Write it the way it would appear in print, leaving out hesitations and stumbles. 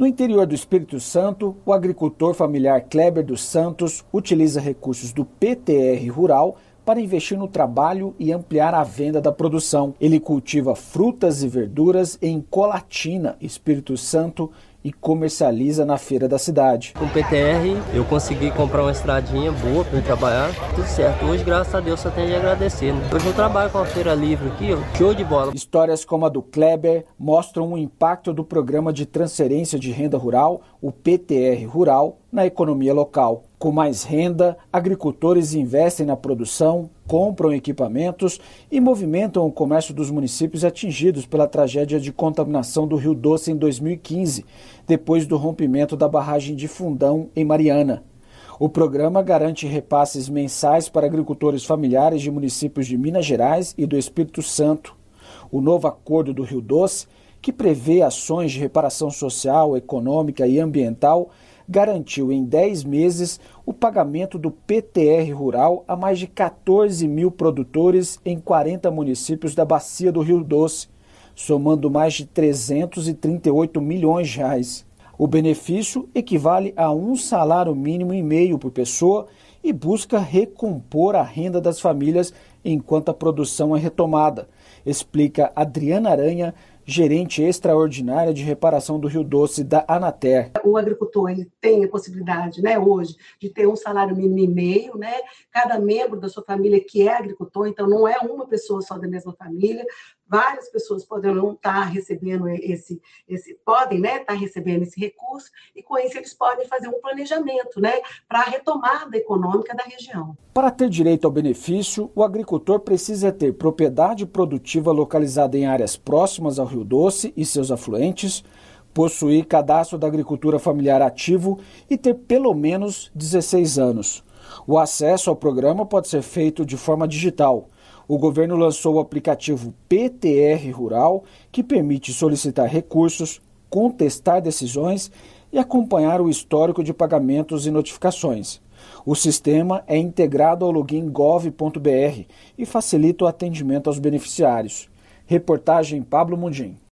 No interior do Espírito Santo, o agricultor familiar Kleber dos Santos utiliza recursos do PTR Rural para investir no trabalho e ampliar a venda da produção. Ele cultiva frutas e verduras em Colatina, Espírito Santo, e comercializa na feira da cidade. Com o PTR eu consegui comprar uma estradinha boa para eu trabalhar, tudo certo. Hoje, graças a Deus, só tenho de agradecer. Hoje eu trabalho com a feira livre aqui, show de bola. Histórias como a do Kleber mostram o impacto do Programa de Transferência de Renda Rural, o PTR Rural, na economia local. Com mais renda, agricultores investem na produção, compram equipamentos e movimentam o comércio dos municípios atingidos pela tragédia de contaminação do Rio Doce em 2015, depois do rompimento da barragem de Fundão, em Mariana. O programa garante repasses mensais para agricultores familiares de municípios de Minas Gerais e do Espírito Santo. O novo acordo do Rio Doce, que prevê ações de reparação social, econômica e ambiental, garantiu em 10 meses o pagamento do PTR Rural a mais de 14 mil produtores em 40 municípios da bacia do Rio Doce, somando mais de 338 milhões de reais. O benefício equivale a um salário mínimo e meio por pessoa e busca recompor a renda das famílias enquanto a produção é retomada, explica Adriana Aranha, gerente extraordinária de reparação do Rio Doce da Anater. O agricultor ele tem a possibilidade, hoje, de ter um salário mínimo e meio, cada membro da sua família que é agricultor, então não é uma pessoa só da mesma família, várias pessoas poderão estar recebendo estar recebendo esse recurso e com isso eles podem fazer um planejamento, para a retomada econômica da região. Para ter direito ao benefício, o agricultor precisa ter propriedade produtiva localizada em áreas próximas ao Rio Doce e seus afluentes, possuir cadastro da agricultura familiar ativo e ter pelo menos 16 anos. O acesso ao programa pode ser feito de forma digital. O governo lançou o aplicativo PTR Rural, que permite solicitar recursos, contestar decisões e acompanhar o histórico de pagamentos e notificações. O sistema é integrado ao login gov.br e facilita o atendimento aos beneficiários. Reportagem Pablo Mundim.